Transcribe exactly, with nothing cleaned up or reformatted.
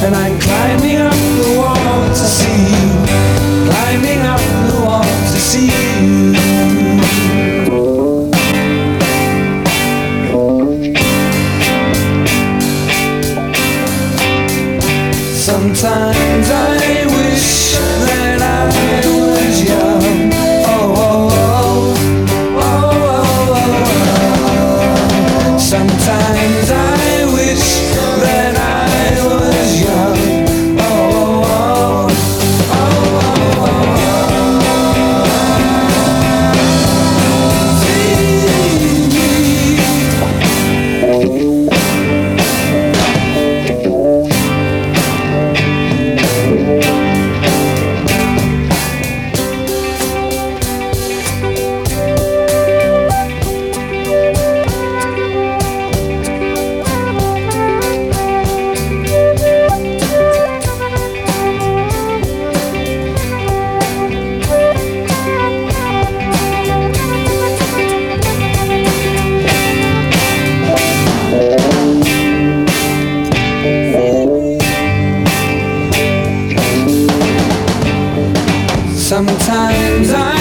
and I'm climbing up the wall to see you, climbing up the wall to see you. Sometimes I wish that I was young. Oh, oh, oh, oh, oh, oh. Sometimes I wish that I was young. Oh, oh, oh, oh, oh, sometimes I